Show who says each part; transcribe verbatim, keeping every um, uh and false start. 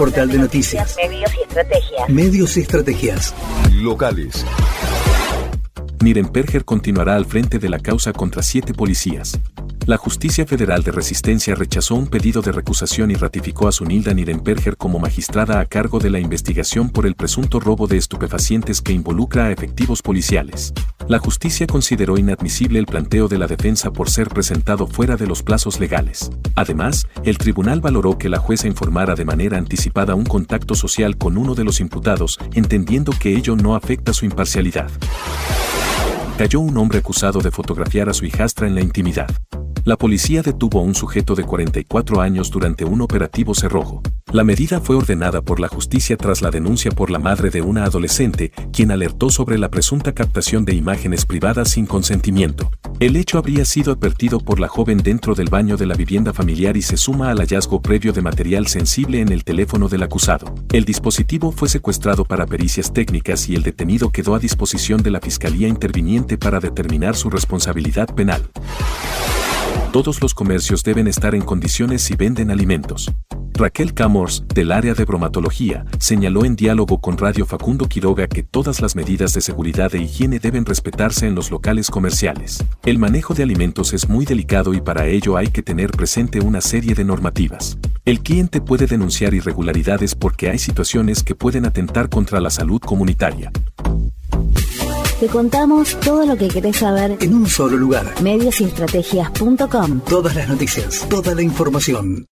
Speaker 1: Portal de noticias.
Speaker 2: Medios y estrategias.
Speaker 1: Medios y estrategias.
Speaker 3: Locales.
Speaker 4: Nirenberger continuará al frente de la causa contra siete policías. La Justicia Federal de Resistencia rechazó un pedido de recusación y ratificó a Zunilda Nirenberger como magistrada a cargo de la investigación por el presunto robo de estupefacientes que involucra a efectivos policiales. La justicia consideró inadmisible el planteo de la defensa por ser presentado fuera de los plazos legales. Además, el tribunal valoró que la jueza informara de manera anticipada un contacto social con uno de los imputados, entendiendo que ello no afecta su imparcialidad. Cayó un hombre acusado de fotografiar a su hijastra en la intimidad. La policía detuvo a un sujeto de cuarenta y cuatro años durante un operativo cerrojo. La medida fue ordenada por la justicia tras la denuncia por la madre de una adolescente, quien alertó sobre la presunta captación de imágenes privadas sin consentimiento. El hecho habría sido advertido por la joven dentro del baño de la vivienda familiar y se suma al hallazgo previo de material sensible en el teléfono del acusado. El dispositivo fue secuestrado para pericias técnicas y el detenido quedó a disposición de la Fiscalía Interviniente para determinar su responsabilidad penal. Todos los comercios deben estar en condiciones si venden alimentos. Raquel Camors, del área de bromatología, señaló en diálogo con Radio Facundo Quiroga que todas las medidas de seguridad e higiene deben respetarse en los locales comerciales. El manejo de alimentos es muy delicado y para ello hay que tener presente una serie de normativas. El cliente puede denunciar irregularidades porque hay situaciones que pueden atentar contra la salud comunitaria.
Speaker 2: Te contamos todo lo que querés saber
Speaker 1: En un solo lugar.
Speaker 2: medios y estrategias punto com.
Speaker 1: Todas las noticias, toda la información.